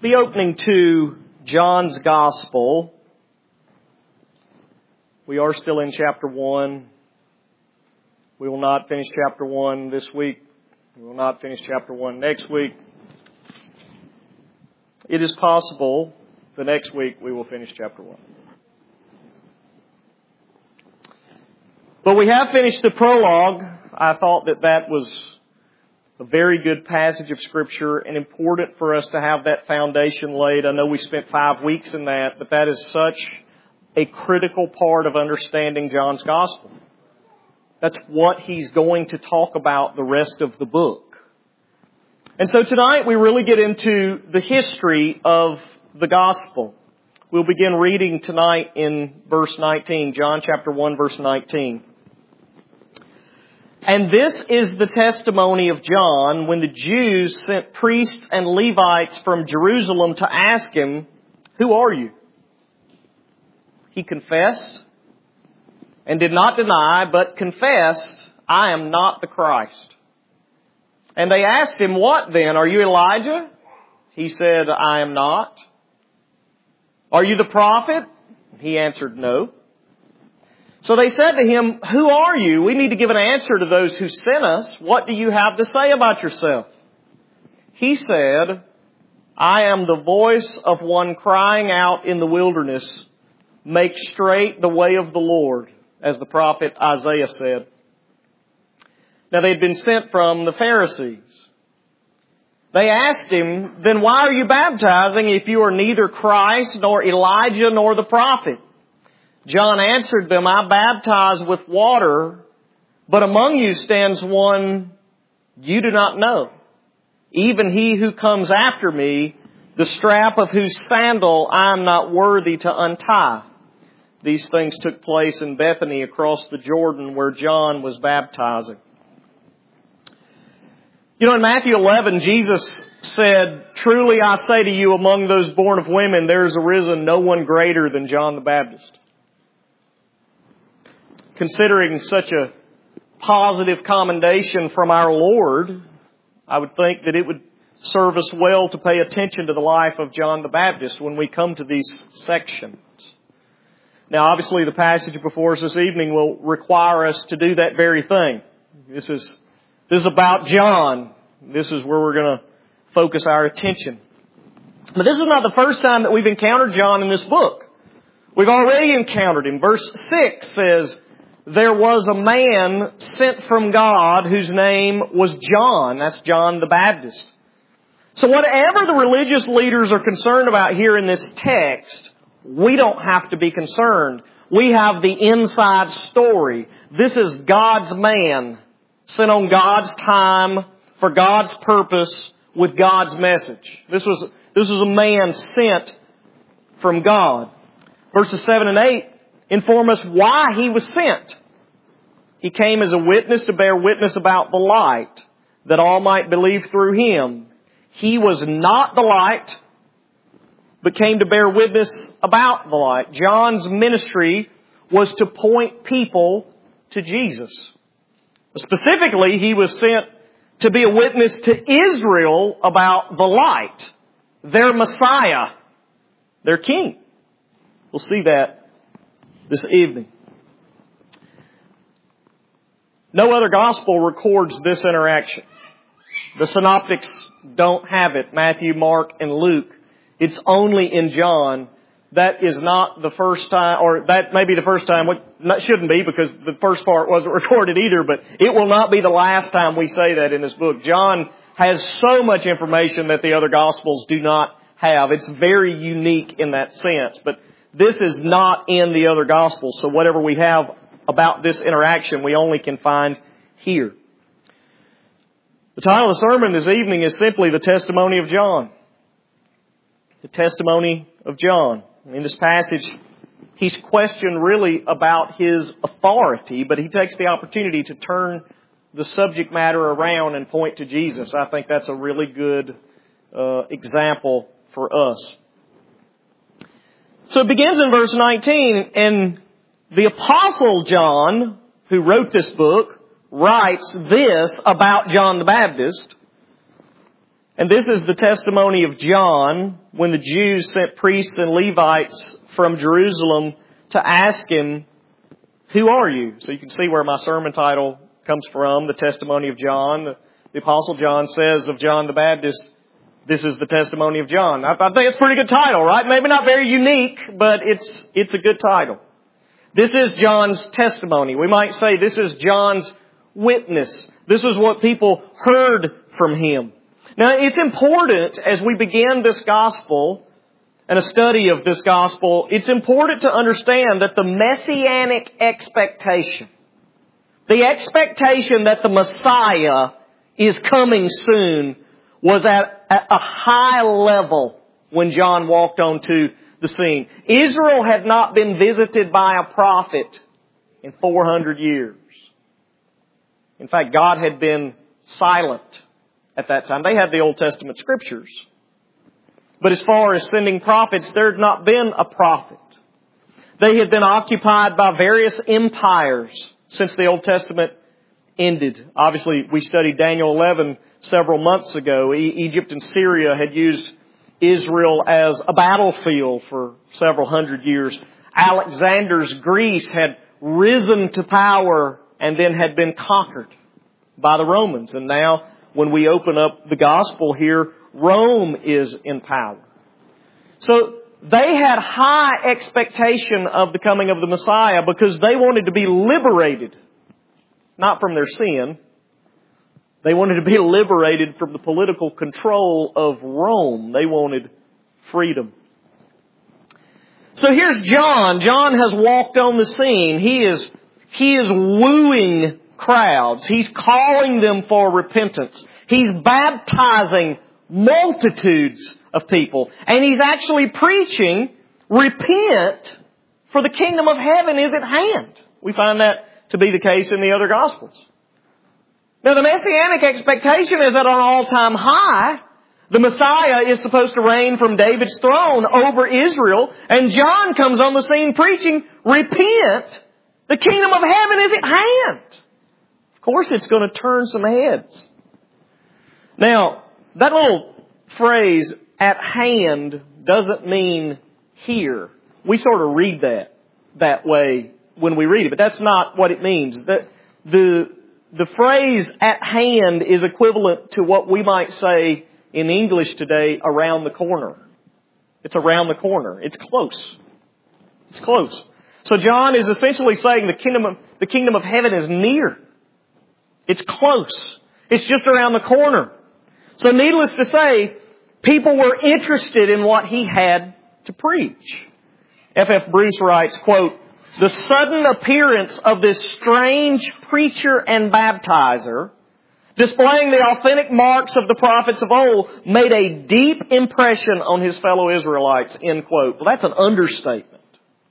Be opening to John's Gospel. We are still in chapter 1. We will not finish chapter 1 this week. We will not finish chapter 1 next week. It is possible the next week we will finish chapter 1. But we have finished the prologue. I thought that was a very good passage of Scripture and important for us to have that foundation laid. I know we spent 5 weeks in that, but that is such a critical part of understanding John's Gospel. That's what he's going to talk about the rest of the book. And so tonight we really get into the history of the Gospel. We'll begin reading tonight in verse 19, John chapter 1, verse 19. And this is the testimony of John when the Jews sent priests and Levites from Jerusalem to ask him, "Who are you?" He confessed and did not deny, but confessed, "I am not the Christ." And they asked him, "What then? Are you Elijah?" He said, "I am not." "Are you the prophet?" He answered, "No." So they said to him, "Who are you? We need to give an answer to those who sent us. What do you have to say about yourself?" He said, "I am the voice of one crying out in the wilderness, 'Make straight the way of the Lord,' as the prophet Isaiah said." Now they had been sent from the Pharisees. They asked him, "Then why are you baptizing if you are neither Christ nor Elijah nor the prophet?" John answered them, "I baptize with water, but among you stands one you do not know, even he who comes after me, the strap of whose sandal I am not worthy to untie." These things took place in Bethany across the Jordan where John was baptizing. You know, in Matthew 11, Jesus said, "Truly I say to you, among those born of women, there has arisen no one greater than John the Baptist." Considering such a positive commendation from our Lord, I would think that it would serve us well to pay attention to the life of John the Baptist when we come to these sections. Now, obviously, the passage before us this evening will require us to do that very thing. This is about John. This is where we're going to focus our attention. But this is not the first time that we've encountered John in this book. We've already encountered him. Verse 6 says, "There was a man sent from God whose name was John." That's John the Baptist. So whatever the religious leaders are concerned about here in this text, we don't have to be concerned. We have the inside story. This is God's man, sent on God's time, for God's purpose, with God's message. This was a man sent from God. Verses 7 and 8 inform us why he was sent. He came as a witness to bear witness about the light, that all might believe through him. He was not the light, but came to bear witness about the light. John's ministry was to point people to Jesus. Specifically, he was sent to be a witness to Israel about the light, their Messiah, their King. We'll see that this evening. No other gospel records this interaction. The synoptics don't have it. Matthew, Mark, and Luke. It's only in John. That is not the first time, or that may be the first time. That shouldn't be, because the first part wasn't recorded either, but it will not be the last time we say that in this book. John has so much information that the other gospels do not have. It's very unique in that sense, but this is not in the other gospels. So whatever we have about this interaction, we only can find here. The title of the sermon this evening is simply The Testimony of John. The Testimony of John. In this passage, he's questioned really about his authority, but he takes the opportunity to turn the subject matter around and point to Jesus. I think that's a really good example for us. So it begins in verse 19, and the Apostle John, who wrote this book, writes this about John the Baptist. And this is the testimony of John when the Jews sent priests and Levites from Jerusalem to ask him, "Who are you?" So you can see where my sermon title comes from, the testimony of John. The Apostle John says of John the Baptist, "This is the testimony of John." I think it's a pretty good title, right? Maybe not very unique, but it's a good title. This is John's testimony. We might say this is John's witness. This is what people heard from him. Now, it's important as we begin this gospel and a study of this gospel, it's important to understand that the messianic expectation, the expectation that the Messiah is coming soon, was at a high level when John walked onto the scene. Israel had not been visited by a prophet in 400 years. In fact, God had been silent at that time. They had the Old Testament Scriptures. But as far as sending prophets, there had not been a prophet. They had been occupied by various empires since the Old Testament ended. Obviously, we studied Daniel 11 several months ago. Egypt and Syria had used Israel as a battlefield for several hundred years. Alexander's Greece had risen to power and then had been conquered by the Romans. And now, when we open up the gospel here, Rome is in power. So they had high expectation of the coming of the Messiah because they wanted to be liberated, not from their sin. They wanted to be liberated from the political control of Rome. They wanted freedom. So here's John. John has walked on the scene. He is wooing crowds. He's calling them for repentance. He's baptizing multitudes of people. And he's actually preaching, repent, for the kingdom of heaven is at hand. We find that to be the case in the other Gospels. Now the Messianic expectation is at an all-time high. The Messiah is supposed to reign from David's throne over Israel. And John comes on the scene preaching, repent, the kingdom of heaven is at hand. Of course it's going to turn some heads. Now, that little phrase, at hand, doesn't mean here. We sort of read that way when we read it, but that's not what it means. The phrase at hand is equivalent to what we might say in English today, around the corner. It's around the corner. It's close. It's close. So John is essentially saying the kingdom of heaven is near. It's close. It's just around the corner. So needless to say, people were interested in what he had to preach. F.F. Bruce writes, quote, "The sudden appearance of this strange preacher and baptizer, displaying the authentic marks of the prophets of old, made a deep impression on his fellow Israelites," end quote. Well, that's an understatement.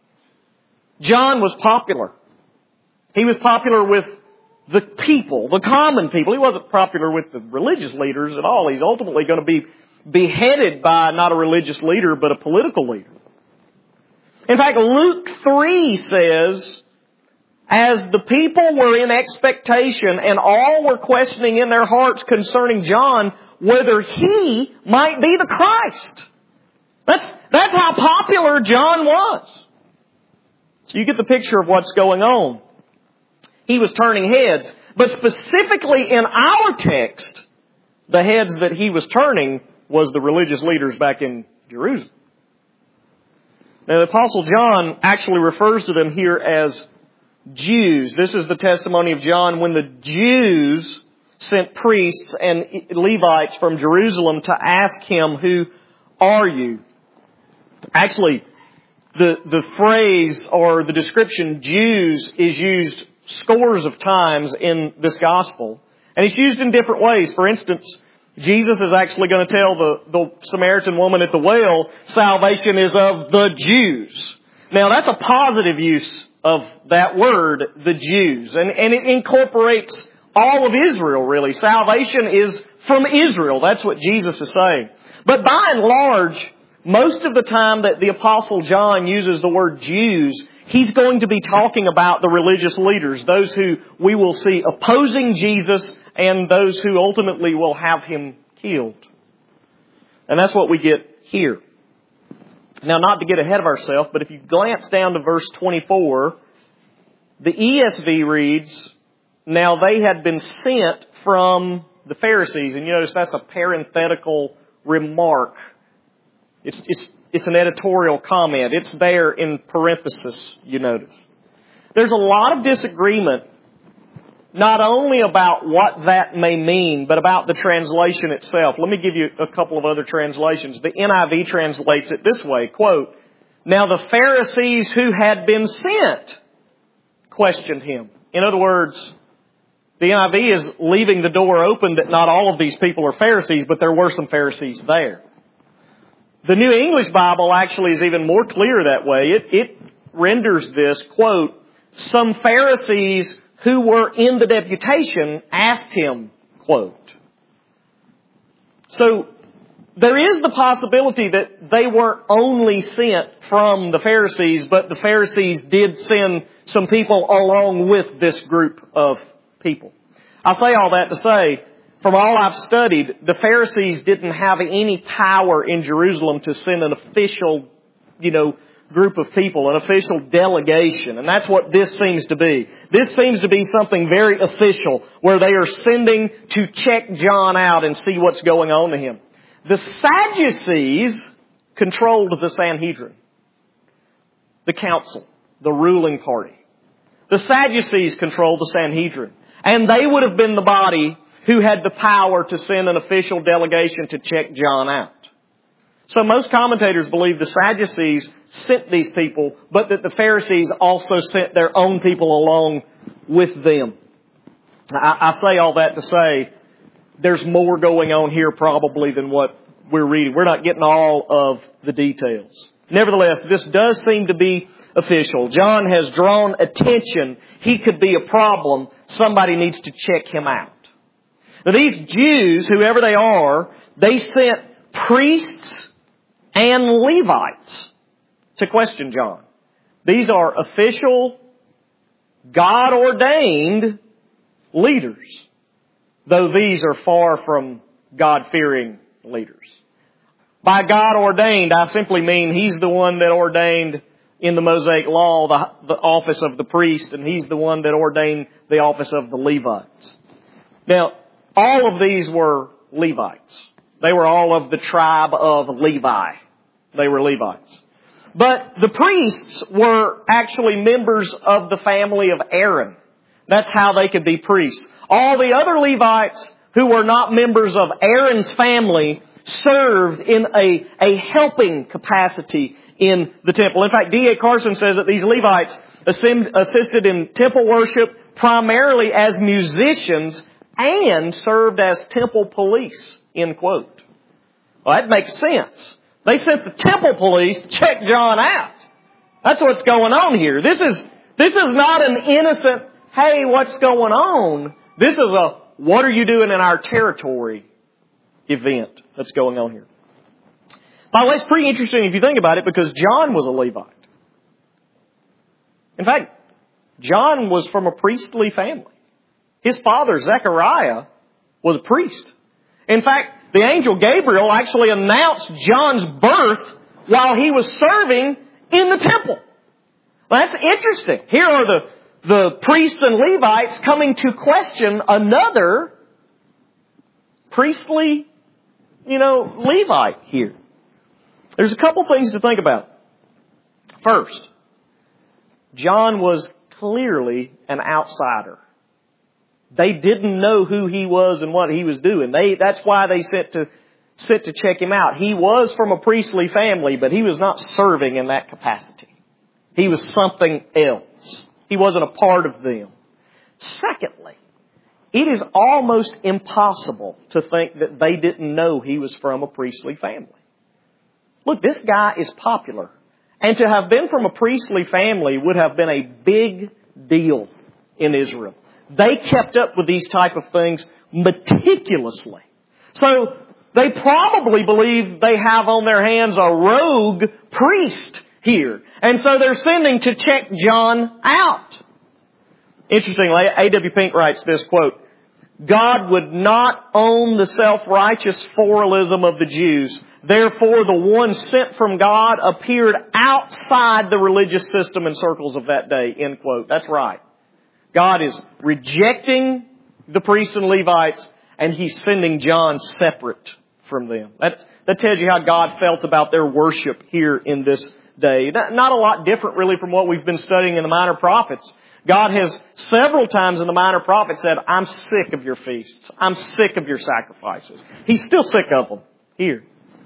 John was popular. He was popular with the people, the common people. He wasn't popular with the religious leaders at all. He's ultimately going to be beheaded by not a religious leader, but a political leader. In fact, Luke 3 says, as the people were in expectation and all were questioning in their hearts concerning John whether he might be the Christ. That's how popular John was. So you get the picture of what's going on. He was turning heads. But specifically in our text, the heads that he was turning was the religious leaders back in Jerusalem. Now the Apostle John actually refers to them here as Jews. This is the testimony of John when the Jews sent priests and Levites from Jerusalem to ask him, "Who are you?" Actually, the phrase or the description Jews is used scores of times in this gospel. And it's used in different ways. For instance, Jesus is actually going to tell the Samaritan woman at the well, salvation is of the Jews. Now that's a positive use of that word, the Jews. And it incorporates all of Israel, really. Salvation is from Israel. That's what Jesus is saying. But by and large, most of the time that the Apostle John uses the word Jews, he's going to be talking about the religious leaders, those who we will see opposing Jesus and those who ultimately will have him killed. And that's what we get here. Now, not to get ahead of ourselves, but if you glance down to verse 24, the ESV reads, now they had been sent from the Pharisees. And you notice that's a parenthetical remark. It's an editorial comment. It's there in parenthesis, you notice. There's a lot of disagreement, not only about what that may mean, but about the translation itself. Let me give you a couple of other translations. The NIV translates it this way, quote, now the Pharisees who had been sent questioned him. In other words, the NIV is leaving the door open that not all of these people are Pharisees, but there were some Pharisees there. The New English Bible actually is even more clear that way. It renders this, quote, some Pharisees who were in the deputation asked him, quote. So, there is the possibility that they weren't only sent from the Pharisees, but the Pharisees did send some people along with this group of people. I say all that to say, from all I've studied, the Pharisees didn't have any power in Jerusalem to send an official, group of people, an official delegation. And that's what this seems to be. This seems to be something very official, where they are sending to check John out and see what's going on to him. The Sadducees controlled the Sanhedrin, the council, the ruling party. The Sadducees controlled the Sanhedrin. And they would have been the body who had the power to send an official delegation to check John out. So most commentators believe the Sadducees sent these people, but that the Pharisees also sent their own people along with them. I say all that to say there's more going on here probably than what we're reading. We're not getting all of the details. Nevertheless, this does seem to be official. John has drawn attention. He could be a problem. Somebody needs to check him out. Now these Jews, whoever they are, they sent priests and Levites to question John. These are official, God-ordained leaders, though these are far from God-fearing leaders. By God-ordained, I simply mean He's the one that ordained in the Mosaic Law the office of the priest, and He's the one that ordained the office of the Levites. Now, all of these were Levites. They were all of the tribe of Levi. They were Levites. But the priests were actually members of the family of Aaron. That's how they could be priests. All the other Levites who were not members of Aaron's family served in a helping capacity in the temple. In fact, D.A. Carson says that these Levites assisted in temple worship primarily as musicians and served as temple police, end quote. Well, that makes sense. They sent the temple police to check John out. That's what's going on here. This is not an innocent, hey, what's going on? This is a, what are you doing in our territory event that's going on here. By the way, it's pretty interesting if you think about it, because John was a Levite. In fact, John was from a priestly family. His father, Zechariah, was a priest. In fact, the angel Gabriel actually announced John's birth while he was serving in the temple. Well, that's interesting. Here are the priests and Levites coming to question another priestly, Levite here. There's a couple things to think about. First, John was clearly an outsider. They didn't know who he was and what he was doing. That's why they sent to check him out. He was from a priestly family, but he was not serving in that capacity. He was something else. He wasn't a part of them. Secondly, it is almost impossible to think that they didn't know he was from a priestly family. Look, this guy is popular. And to have been from a priestly family would have been a big deal in Israel. They kept up with these type of things meticulously. So they probably believe they have on their hands a rogue priest here. And so they're sending to check John out. Interestingly, A.W. Pink writes this, quote, God would not own the self-righteous formalism of the Jews, Therefore, the one sent from God appeared outside the religious system and circles of that day. End quote. That's right. God is rejecting the priests and Levites, and He's sending John separate from them. That tells you how God felt about their worship here in this day. Not a lot different really from what we've been studying in the Minor Prophets. God has several times in the Minor Prophets said, I'm sick of your feasts. I'm sick of your sacrifices. He's still sick of them here.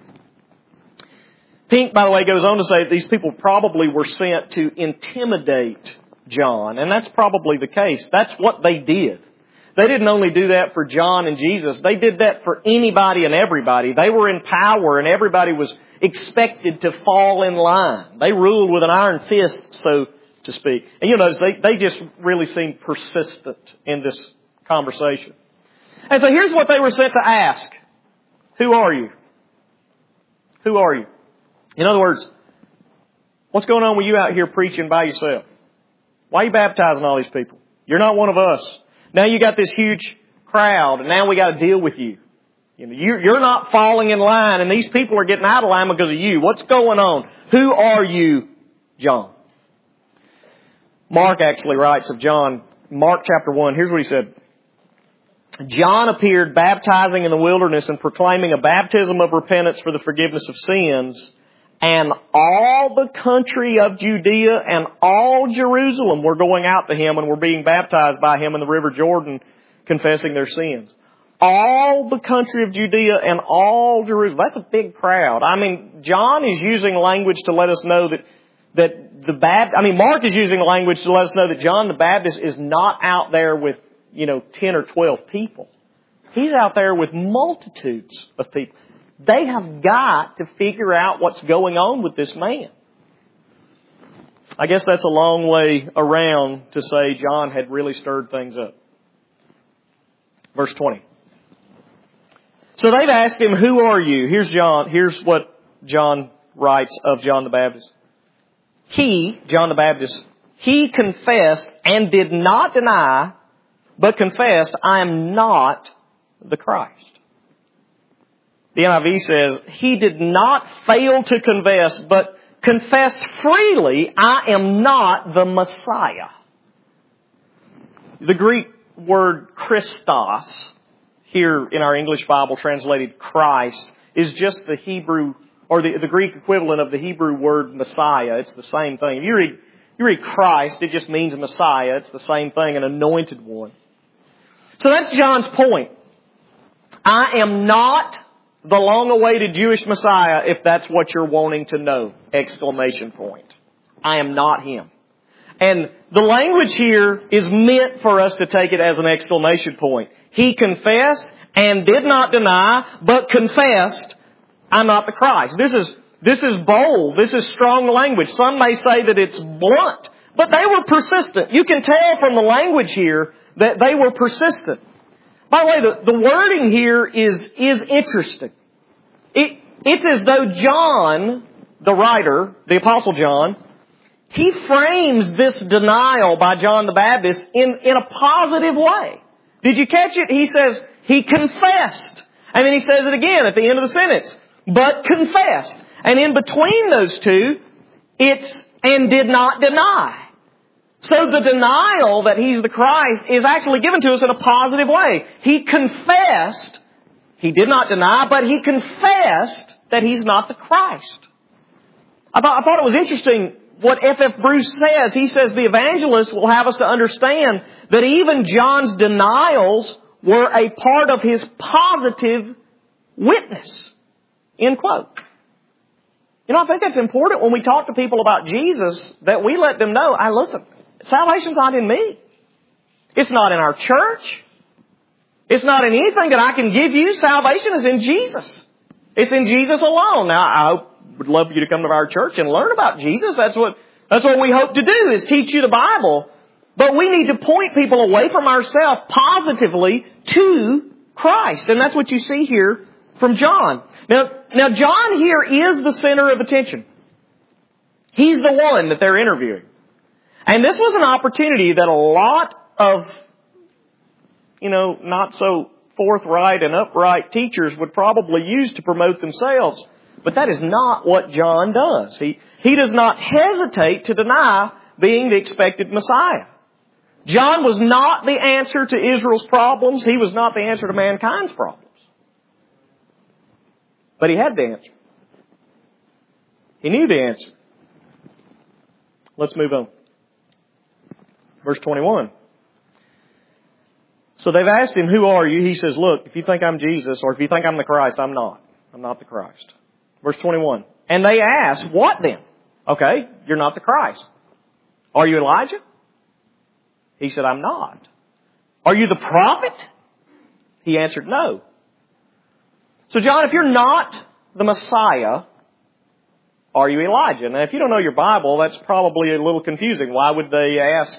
Pink, by the way, goes on to say that these people probably were sent to intimidate John. And that's probably the case. That's what they did. They didn't only do that for John and Jesus. They did that for anybody and everybody. They were in power and everybody was expected to fall in line. They ruled with an iron fist, so to speak. And you notice they just really seemed persistent in this conversation. And so here's what they were sent to ask. Who are you? Who are you? In other words, what's going on with you out here preaching by yourself? Why are you baptizing all these people? You're not one of us. Now you got this huge crowd, and now we got to deal with you. You're not falling in line, and these people are getting out of line because of you. What's going on? Who are you, John? Mark actually writes of John, Mark chapter 1, here's what he said. John appeared baptizing in the wilderness and proclaiming a baptism of repentance for the forgiveness of sins. And all the country of Judea and all Jerusalem were going out to him and were being baptized by him in the river Jordan, confessing their sins. All the country of Judea and all Jerusalem. That's a big crowd. I mean, John is using language to let us know Mark is using language to let us know that John the Baptist is not out there with, 10 or 12 people. He's out there with multitudes of people. They have got to figure out what's going on with this man. I guess that's a long way around to say John had really stirred things up. Verse 20. So they've asked him, who are you? Here's what John writes of John the Baptist. He, John the Baptist, he confessed and did not deny, but confessed, I am not the Christ. The NIV says, he did not fail to confess, but confessed freely, I am not the Messiah. The Greek word Christos, here in our English Bible translated Christ, is just the Hebrew, or the Greek equivalent of the Hebrew word Messiah. It's the same thing. If you read Christ, it just means Messiah. It's the same thing, an anointed one. So that's John's point. I am not the long-awaited Jewish Messiah, if that's what you're wanting to know! Exclamation point. I am not Him. And the language here is meant for us to take it as an exclamation point. He confessed and did not deny, but confessed, I'm not the Christ. This is bold. This is strong language. Some may say that it's blunt, but they were persistent. You can tell from the language here that they were persistent. By the way, the wording here is interesting. It's as though John, the writer, the Apostle John, he frames this denial by John the Baptist in a positive way. Did you catch it? He says, he confessed. And then he says it again at the end of the sentence. But confessed. And in between those two, it's and did not deny. So the denial that He's the Christ is actually given to us in a positive way. He confessed, he did not deny, but he confessed that He's not the Christ. I thought it was interesting what F.F. Bruce says. He says the evangelist will have us to understand that even John's denials were a part of his positive witness. End quote. I think that's important when we talk to people about Jesus, that we let them know, listen, salvation's not in me. It's not in our church. It's not in anything that I can give you. Salvation is in Jesus. It's in Jesus alone. Now, I would love for you to come to our church and learn about Jesus. That's what we hope to do, is teach you the Bible. But we need to point people away from ourselves positively to Christ. And that's what you see here from John. Now John here is the center of attention. He's the one that they're interviewing. And this was an opportunity that a lot of, not so forthright and upright teachers would probably use to promote themselves. But that is not what John does. He does not hesitate to deny being the expected Messiah. John was not the answer to Israel's problems. He was not the answer to mankind's problems. But he had the answer. He knew the answer. Let's move on. Verse 21. So they've asked him, who are you? He says, look, if you think I'm Jesus or if you think I'm the Christ, I'm not. I'm not the Christ. Verse 21. And they ask, what then? Okay, you're not the Christ. Are you Elijah? He said, I'm not. Are you the prophet? He answered, no. So John, if you're not the Messiah, are you Elijah? Now, if you don't know your Bible, that's probably a little confusing. Why would they ask,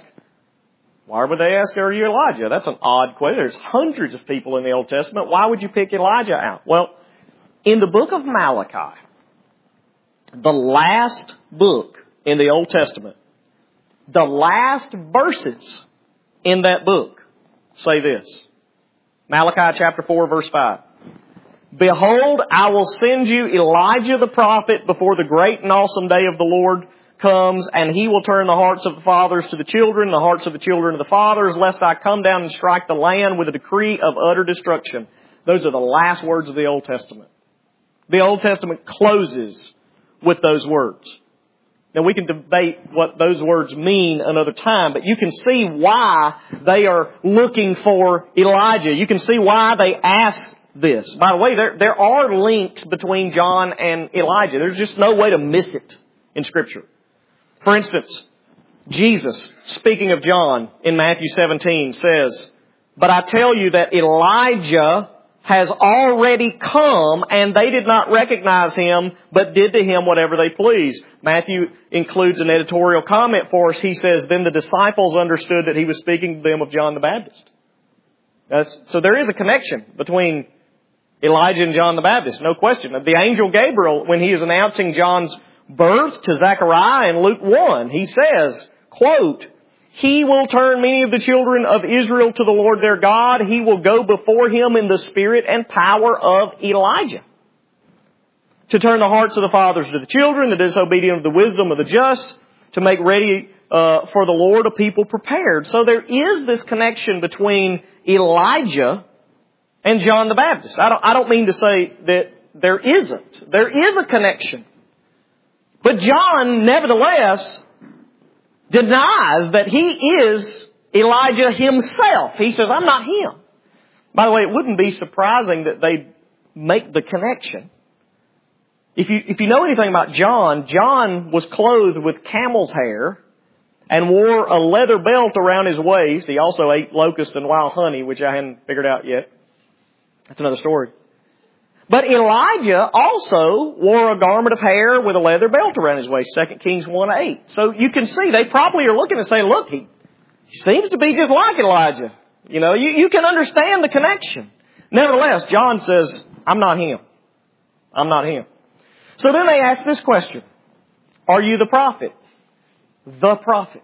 are you Elijah? That's an odd question. There's hundreds of people in the Old Testament. Why would you pick Elijah out? Well, in the book of Malachi, the last book in the Old Testament, the last verses in that book say this. Malachi chapter 4 verse 5. Behold, I will send you Elijah the prophet before the great and awesome day of the Lord comes, and he will turn the hearts of the fathers to the children, the hearts of the children to the fathers, lest I come down and strike the land with a decree of utter destruction. Those are the last words of the Old Testament. The Old Testament closes with those words. Now we can debate what those words mean another time, but you can see why they are looking for Elijah. You can see why they ask this. By the way, there are links between John and Elijah. There's just no way to miss it in Scripture. For instance, Jesus, speaking of John in Matthew 17, says, but I tell you that Elijah has already come, and they did not recognize him, but did to him whatever they pleased. Matthew includes an editorial comment for us. He says, then the disciples understood that he was speaking to them of John the Baptist. So there is a connection between Elijah and John the Baptist, no question. The angel Gabriel, when he is announcing John's birth to Zechariah in Luke 1, he says, quote, he will turn many of the children of Israel to the Lord their God. He will go before him in the spirit and power of Elijah, to turn the hearts of the fathers to the children, the disobedient of the wisdom of the just, to make ready for the Lord a people prepared. So there is this connection between Elijah and John the Baptist. I don't mean to say that there isn't. There is a connection. But John, nevertheless, denies that he is Elijah himself. He says, I'm not him. By the way, it wouldn't be surprising that they make the connection. If you know anything about John, John was clothed with camel's hair and wore a leather belt around his waist. He also ate locusts and wild honey, which I hadn't figured out yet. That's another story. But Elijah also wore a garment of hair with a leather belt around his waist, 2 Kings 1:8. So you can see they probably are looking and saying, look, he seems to be just like Elijah. You know, you can understand the connection. Nevertheless, John says, I'm not him. I'm not him. So then they ask this question. Are you the prophet? The prophet.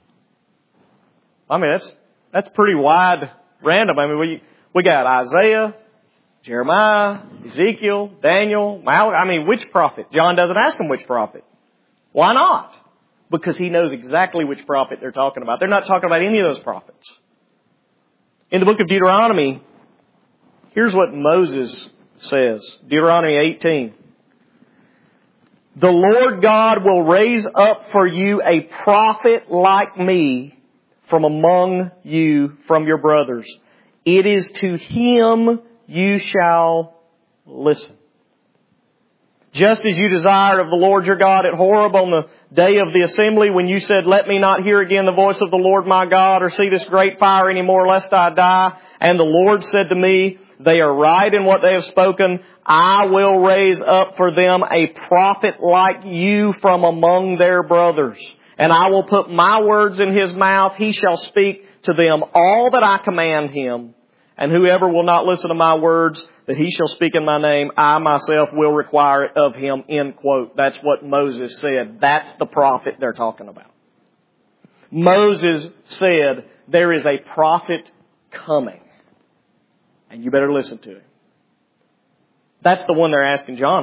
I mean, that's pretty wide random. I mean, we got Isaiah, Jeremiah, Ezekiel, Daniel, Malachi. I mean, which prophet? John doesn't ask him which prophet. Why not? Because he knows exactly which prophet they're talking about. They're not talking about any of those prophets. In the book of Deuteronomy, here's what Moses says. Deuteronomy 18. The Lord God will raise up for you a prophet like me from among you, from your brothers. It is to him you shall listen. Just as you desired of the Lord your God at Horeb on the day of the assembly, when you said, let me not hear again the voice of the Lord my God, or see this great fire anymore, lest I die. And the Lord said to me, they are right in what they have spoken. I will raise up for them a prophet like you from among their brothers. And I will put my words in his mouth. He shall speak to them all that I command him. And whoever will not listen to my words, that he shall speak in my name, I myself will require it of him, end quote. That's what Moses said. That's the prophet they're talking about. Moses said, there is a prophet coming. And you better listen to him. That's the one they're asking John about.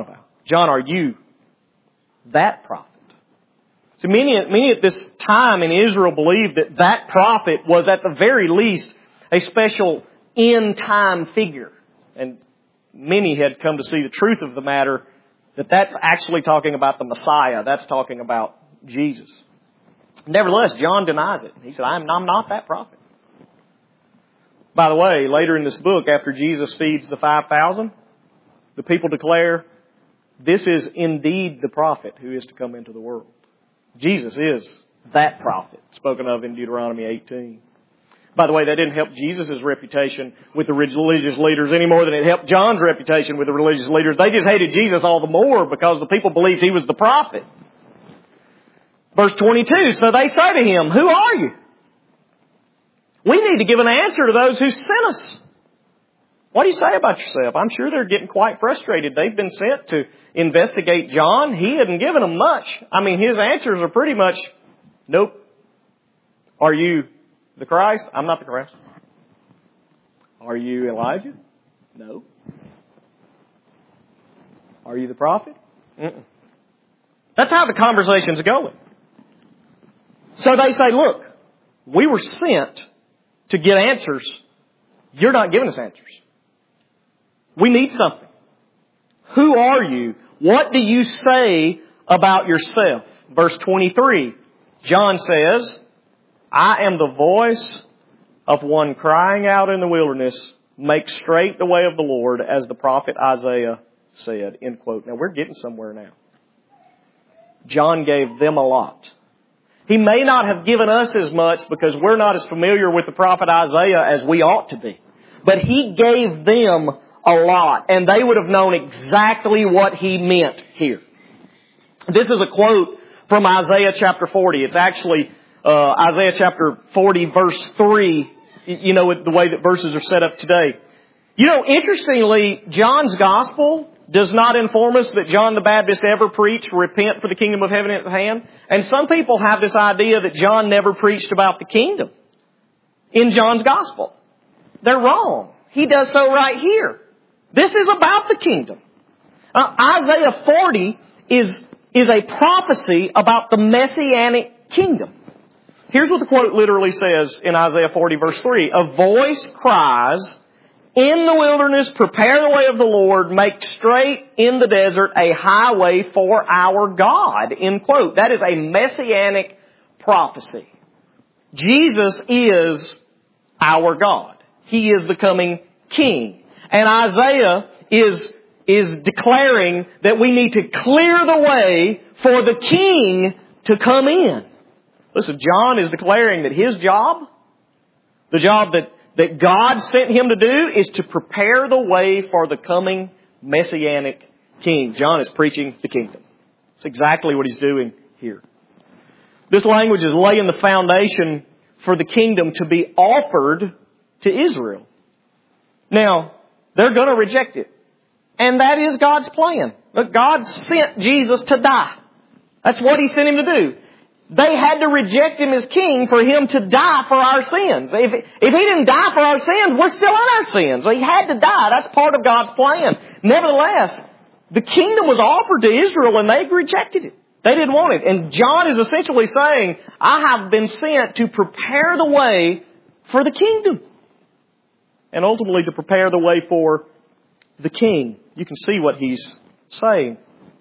John, are you that prophet? So many at this time in Israel believed that that prophet was at the very least a special end-time figure. And many had come to see the truth of the matter, that that's actually talking about the Messiah. That's talking about Jesus. Nevertheless, John denies it. He said, I'm not that prophet. By the way, later in this book, after Jesus feeds the 5,000, the people declare, this is indeed the prophet who is to come into the world. Jesus is that prophet spoken of in Deuteronomy 18. By the way, that didn't help Jesus' reputation with the religious leaders any more than it helped John's reputation with the religious leaders. They just hated Jesus all the more because the people believed he was the prophet. Verse 22, so they say to him, who are you? We need to give an answer to those who sent us. What do you say about yourself? I'm sure they're getting quite frustrated. They've been sent to investigate John. He hadn't given them much. I mean, his answers are pretty much, nope. Are you the Christ? I'm not the Christ. Are you Elijah? No. Are you the prophet? Mm-mm. That's how the conversation's going. So they say, look, we were sent to get answers. You're not giving us answers. We need something. Who are you? What do you say about yourself? Verse 23, John says, I am the voice of one crying out in the wilderness, make straight the way of the Lord, as the prophet Isaiah said. End quote. Now we're getting somewhere now. John gave them a lot. He may not have given us as much because we're not as familiar with the prophet Isaiah as we ought to be. But he gave them a lot, and they would have known exactly what he meant here. This is a quote from Isaiah chapter 40. It's actually Isaiah chapter 40 verse 3, you know, the way that verses are set up today. You know, interestingly, John's gospel does not inform us that John the Baptist ever preached, repent for the kingdom of heaven is at hand. And some people have this idea that John never preached about the kingdom in John's gospel. They're wrong. He does so right here. This is about the kingdom. Isaiah 40 is a prophecy about the Messianic kingdom. Here's what the quote literally says in Isaiah 40 verse 3. A voice cries, in the wilderness, prepare the way of the Lord, make straight in the desert a highway for our God. End quote. That is a Messianic prophecy. Jesus is our God. He is the coming King. And Isaiah is declaring that we need to clear the way for the King to come in. Listen, John is declaring that his job, the job that God sent him to do, is to prepare the way for the coming Messianic King. John is preaching the kingdom. That's exactly what he's doing here. This language is laying the foundation for the kingdom to be offered to Israel. Now, they're going to reject it. And that is God's plan. Look, God sent Jesus to die. That's what He sent Him to do. They had to reject Him as King for Him to die for our sins. If He didn't die for our sins, we're still in our sins. So He had to die. That's part of God's plan. Nevertheless, the kingdom was offered to Israel and they rejected it. They didn't want it. And John is essentially saying, I have been sent to prepare the way for the kingdom. And ultimately to prepare the way for the King. You can see what he's saying.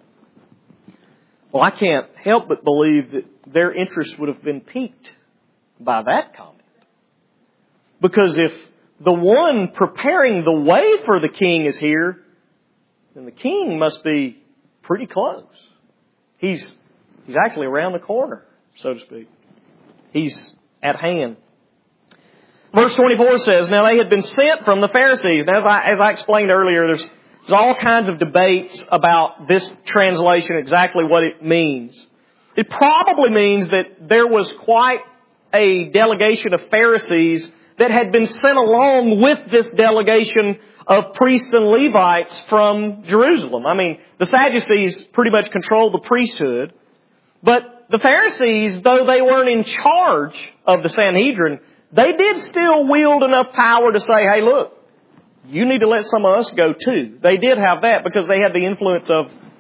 Well, I can't help but believe that their interest would have been piqued by that comment. Because if the one preparing the way for the King is here, then the King must be pretty close. He's actually around the corner, so to speak. He's at hand. Verse 24 says, now they had been sent from the Pharisees. Now, as I explained earlier, there's all kinds of debates about this translation, exactly what it means. It probably means that there was quite a delegation of Pharisees that had been sent along with this delegation of priests and Levites from Jerusalem. I mean, the Sadducees pretty much controlled the priesthood. But the Pharisees, though they weren't in charge of the Sanhedrin, they did still wield enough power to say, hey, look, you need to let some of us go too. They did have that because they had the influence of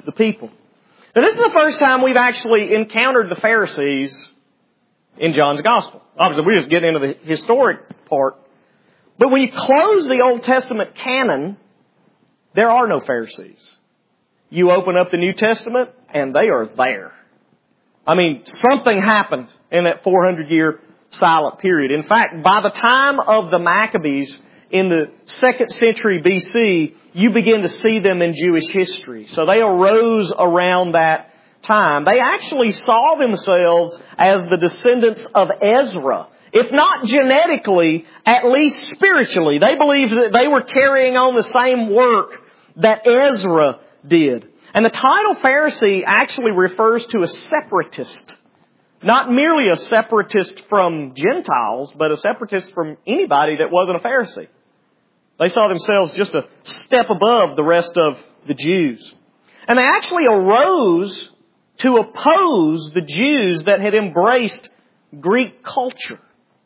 the people. Now, this is the first time we've actually encountered the Pharisees in John's Gospel. Obviously, we're just getting into the historic part. But when you close the Old Testament canon, there are no Pharisees. You open up the New Testament, and they are there. I mean, something happened in that 400-year silent period. In fact, by the time of the Maccabees in the 2nd century BC, you begin to see them in Jewish history. So they arose around that time. They actually saw themselves as the descendants of Ezra. If not genetically, at least spiritually. They believed that they were carrying on the same work that Ezra did. And the title Pharisee actually refers to a separatist. Not merely a separatist from Gentiles, but a separatist from anybody that wasn't a Pharisee. They saw themselves just a step above the rest of the Jews. And they actually arose to oppose the Jews that had embraced Greek culture.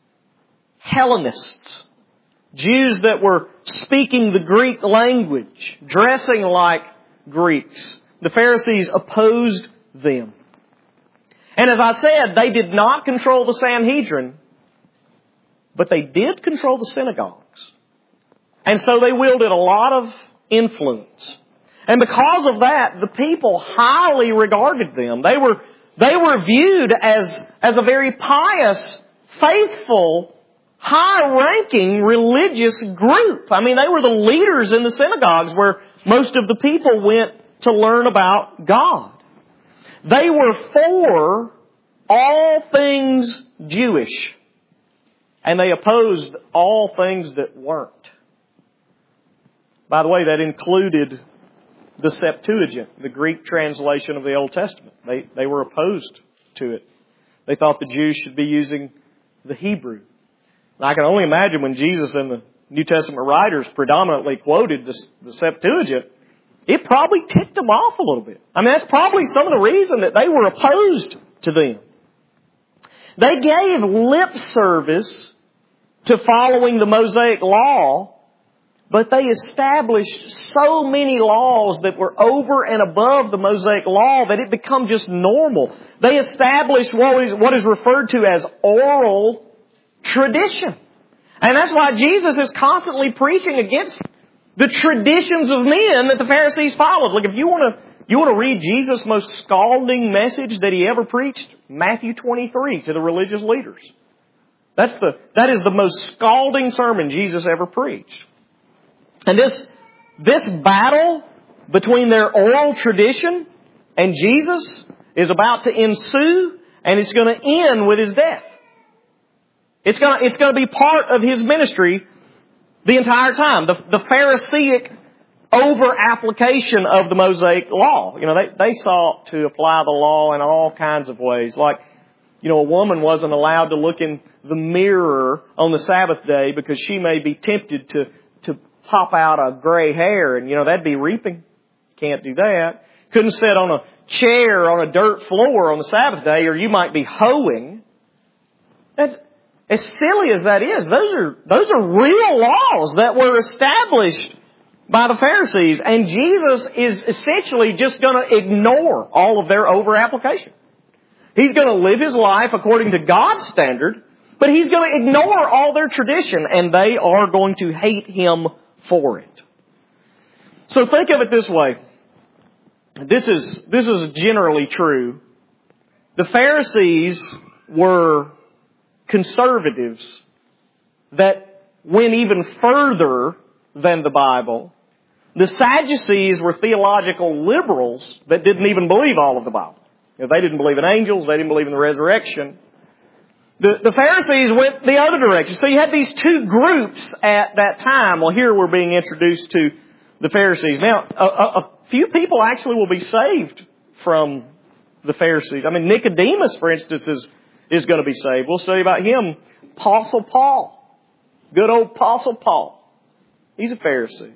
Hellenists. Jews that were speaking the Greek language, dressing like Greeks. The Pharisees opposed them. And as I said, they did not control the Sanhedrin, but they did control the synagogues. And so they wielded a lot of influence. And because of that, the people highly regarded them. They were viewed as a very pious, faithful, high-ranking religious group. I mean, they were the leaders in the synagogues where most of the people went to learn about God. They were for all things Jewish. And they opposed all things that weren't. By the way, that included the Septuagint, the Greek translation of the Old Testament. They were opposed to it. They thought the Jews should be using the Hebrew. And I can only imagine when Jesus and the New Testament writers predominantly quoted the Septuagint, it probably ticked them off a little bit. I mean, that's probably some of the reason that they were opposed to them. They gave lip service to following the Mosaic Law, but they established so many laws that were over and above the Mosaic Law that it became just normal. They established what is referred to as oral tradition. And that's why Jesus is constantly preaching against the traditions of men that the Pharisees followed. Look, if you want to read Jesus' most scalding message that He ever preached, Matthew 23 to the religious leaders. That is the most scalding sermon Jesus ever preached. And this battle between their oral tradition and Jesus is about to ensue, and it's going to end with His death. It's going to be part of His ministry the entire time. The Pharisaic over-application of the Mosaic Law. You know, they sought to apply the law in all kinds of ways. Like, you know, a woman wasn't allowed to look in the mirror on the Sabbath day because she may be tempted to pop out a gray hair, and, you know, that'd be reaping. Can't do that. Couldn't sit on a chair on a dirt floor on the Sabbath day, or you might be hoeing. That's, as silly as that is, those are real laws that were established by the Pharisees, and Jesus is essentially just going to ignore all of their over-application. He's going to live His life according to God's standard, but He's going to ignore all their tradition, and they are going to hate Him for it. So think of it this way. This is generally true. The Pharisees were conservatives that went even further than the Bible. The Sadducees were theological liberals that didn't even believe all of the Bible. You know, they didn't believe in angels. They didn't believe in the resurrection. The Pharisees went the other direction. So you had these two groups at that time. Well, here we're being introduced to the Pharisees. Now, a few people actually will be saved from the Pharisees. I mean, Nicodemus, for instance, is going to be saved. We'll study about him. Apostle Paul. Good old Apostle Paul. He's a Pharisee.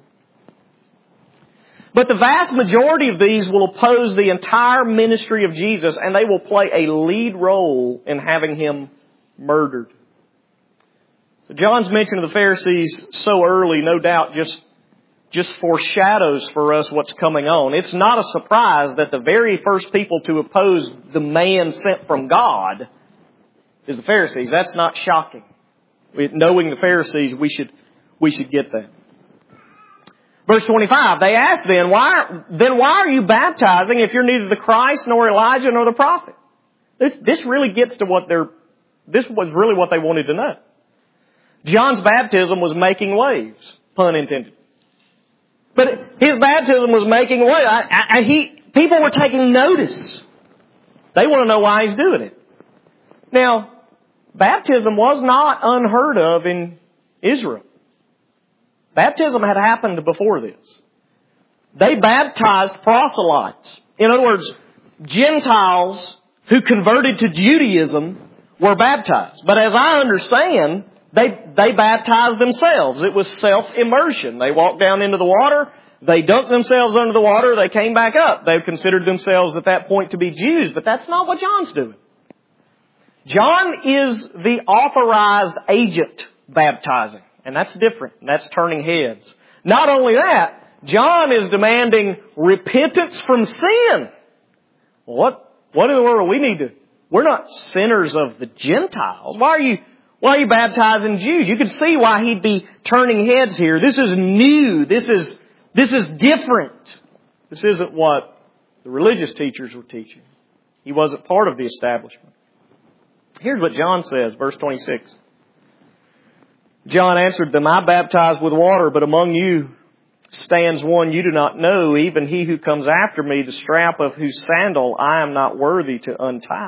But the vast majority of these will oppose the entire ministry of Jesus, and they will play a lead role in having Him murdered. So John's mention of the Pharisees so early, no doubt, just just foreshadows for us what's coming on. It's not a surprise that the very first people to oppose the man sent from God is the Pharisees. That's not shocking. Knowing the Pharisees, we should get that. Verse 25, they asked then why are you baptizing if you're neither the Christ nor Elijah nor the prophet? This really gets to this was really what they wanted to know. John's baptism was making waves, pun intended. But his baptism was making waves. People were taking notice. They want to know why he's doing it. Now, baptism was not unheard of in Israel. Baptism had happened before this. They baptized proselytes. In other words, Gentiles who converted to Judaism were baptized. But as I understand, they baptized themselves. It was self-immersion. They walked down into the water. They dunked themselves under the water. They came back up. They considered themselves at that point to be Jews. But that's not what John's doing. John is the authorized agent baptizing. And that's different. That's turning heads. Not only that, John is demanding repentance from sin. What in the world we're not sinners of the Gentiles. Why are you baptizing Jews? You can see why he'd be turning heads here. This is new. This is different. This isn't what the religious teachers were teaching. He wasn't part of the establishment. Here's what John says, verse 26. John answered them, I baptize with water, but among you stands one you do not know, even he who comes after me, the strap of whose sandal I am not worthy to untie.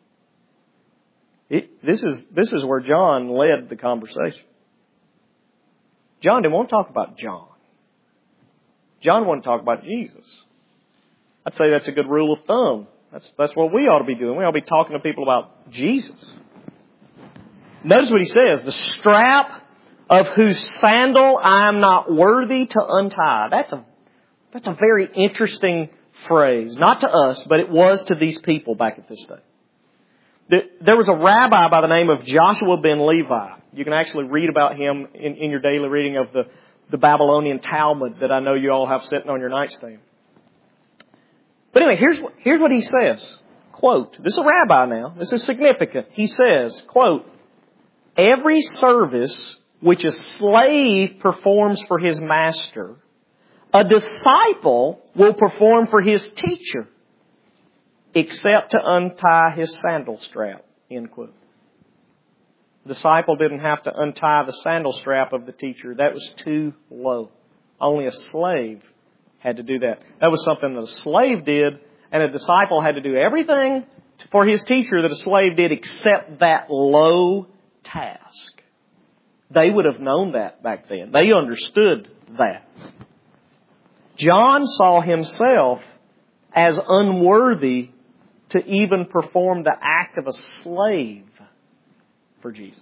This is where John led the conversation. John didn't want to talk about John. John wanted to talk about Jesus. I'd say that's a good rule of thumb. That's what we ought to be doing. We ought to be talking to people about Jesus. Notice what he says, the strap of whose sandal I am not worthy to untie. That's a very interesting phrase. Not to us, but it was to these people back at this day. There was a rabbi by the name of Joshua ben Levi. You can actually read about him in your daily reading of the Babylonian Talmud that I know you all have sitting on your nightstand. But anyway, here's what he says. Quote, this is a rabbi now. This is significant. He says, quote, every service which a slave performs for his master, a disciple will perform for his teacher, except to untie his sandal strap. End quote. The disciple didn't have to untie the sandal strap of the teacher. That was too low. Only a slave had to do that. That was something that a slave did, and a disciple had to do everything for his teacher that a slave did except that low task. They would have known that back then. They understood that. John saw himself as unworthy to even perform the act of a slave for Jesus.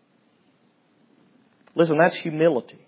Listen, that's humility.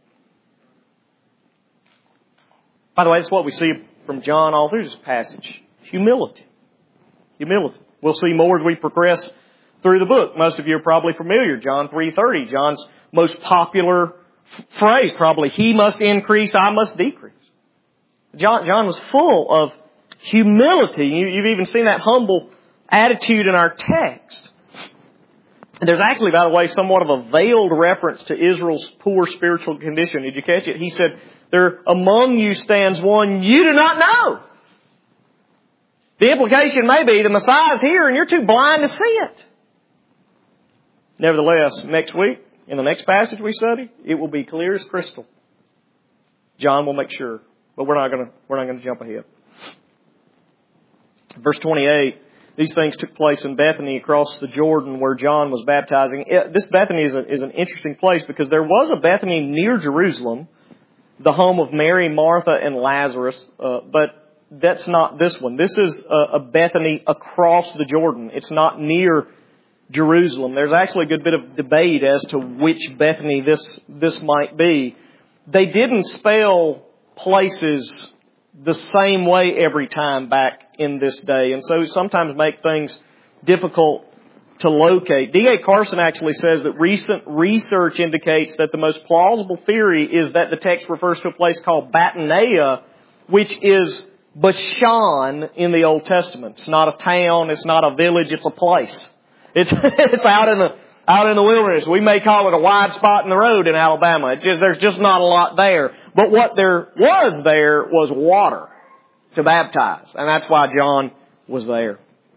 By the way, that's what we see from John all through this passage. Humility. Humility. We'll see more as we progress through the book. Most of you are probably familiar. John 3:30, John's most popular phrase, probably, he must increase, I must decrease. John was full of humility. You've even seen that humble attitude in our text. And there's actually, by the way, somewhat of a veiled reference to Israel's poor spiritual condition. Did you catch it? He said, there among you stands one you do not know. The implication may be the Messiah's here and you're too blind to see it. Nevertheless, next week, in the next passage we study, it will be clear as crystal. John will make sure, but we're not going to jump ahead. Verse 28, these things took place in Bethany across the Jordan where John was baptizing. This Bethany is an interesting place because there was a Bethany near Jerusalem, the home of Mary, Martha, and Lazarus, but that's not this one. This is a Bethany across the Jordan. It's not near Jerusalem. There's actually a good bit of debate as to which Bethany this might be. They didn't spell places the same way every time back in this day, and so sometimes make things difficult to locate. D.A. Carson actually says that recent research indicates that the most plausible theory is that the text refers to a place called Batanea, which is Bashan in the Old Testament. It's not a town, it's not a village, it's a place. It's out in the wilderness. We may call it a wide spot in the road in Alabama. There's just not a lot there. But what there was water to baptize. And that's why John was there.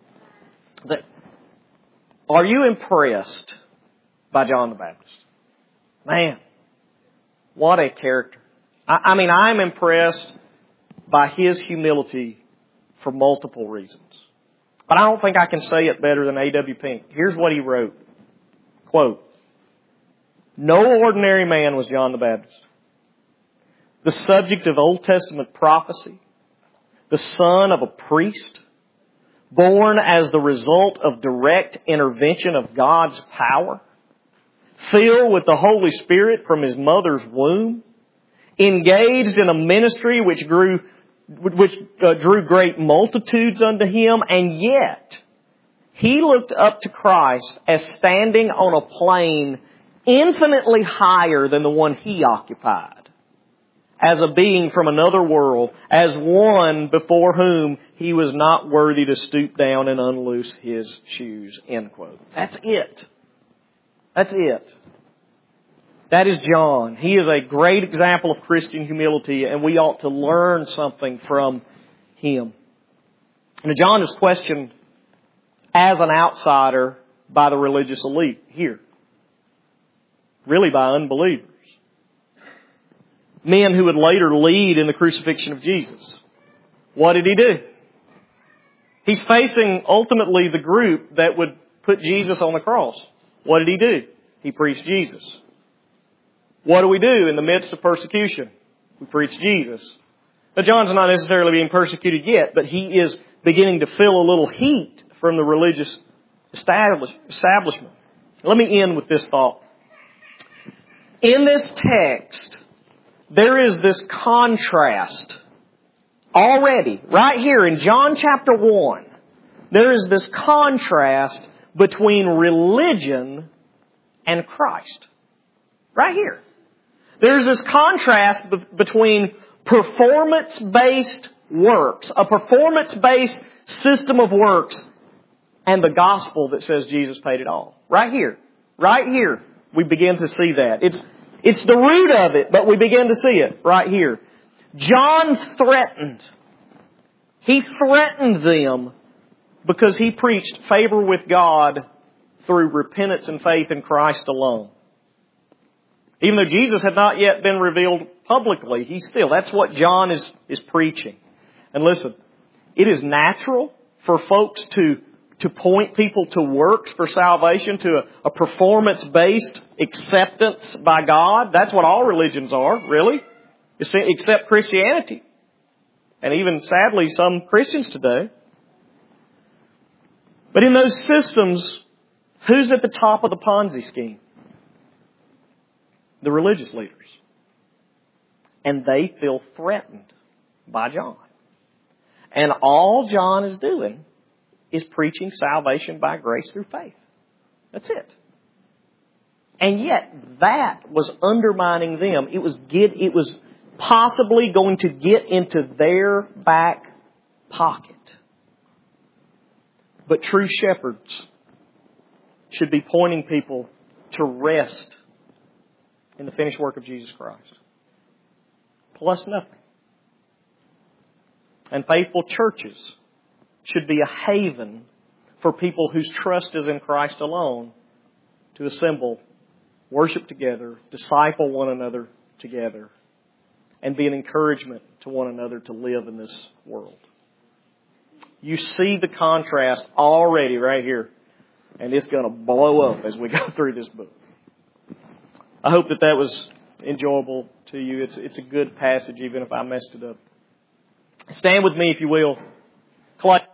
Are you impressed by John the Baptist? Man, what a character. I'm impressed by his humility for multiple reasons. But I don't think I can say it better than A.W. Pink. Here's what he wrote. Quote, "No ordinary man was John the Baptist. The subject of Old Testament prophecy, the son of a priest, born as the result of direct intervention of God's power, filled with the Holy Spirit from his mother's womb, engaged in a ministry which drew great multitudes unto him, and yet he looked up to Christ as standing on a plane infinitely higher than the one he occupied, as a being from another world, as one before whom he was not worthy to stoop down and unloose his shoes." End quote. That's it. That's it. That is John. He is a great example of Christian humility, and we ought to learn something from him. And John is questioned as an outsider by the religious elite here. Really by unbelievers. Men who would later lead in the crucifixion of Jesus. What did he do? He's facing ultimately the group that would put Jesus on the cross. What did he do? He preached Jesus. What do we do in the midst of persecution? We preach Jesus. Now, John's not necessarily being persecuted yet, but he is beginning to feel a little heat from the religious establishment. Let me end with this thought. In this text, there is this contrast already, right here in John chapter 1. There is this contrast between religion and Christ. Right here. There's this contrast between performance-based works, a performance-based system of works, and the gospel that says Jesus paid it all. Right here. Right here. We begin to see that. It's the root of it, but we begin to see it right here. John threatened. He threatened them because he preached favor with God through repentance and faith in Christ alone. Even though Jesus had not yet been revealed publicly, that's what John is preaching. And listen, it is natural for folks to point people to works for salvation, to a performance-based acceptance by God. That's what all religions are, really, except Christianity. And even, sadly, some Christians today. But in those systems, who's at the top of the Ponzi scheme? The religious leaders. And they feel threatened by John. And all John is doing is preaching salvation by grace through faith. That's it. And yet, that was undermining them. It was possibly going to get into their back pocket. But true shepherds should be pointing people to rest in the finished work of Jesus Christ. Plus nothing. And faithful churches should be a haven for people whose trust is in Christ alone to assemble, worship together, disciple one another together, and be an encouragement to one another to live in this world. You see the contrast already right here, and it's going to blow up as we go through this book. I hope that was enjoyable to you. It's a good passage, even if I messed it up. Stand with me, if you will.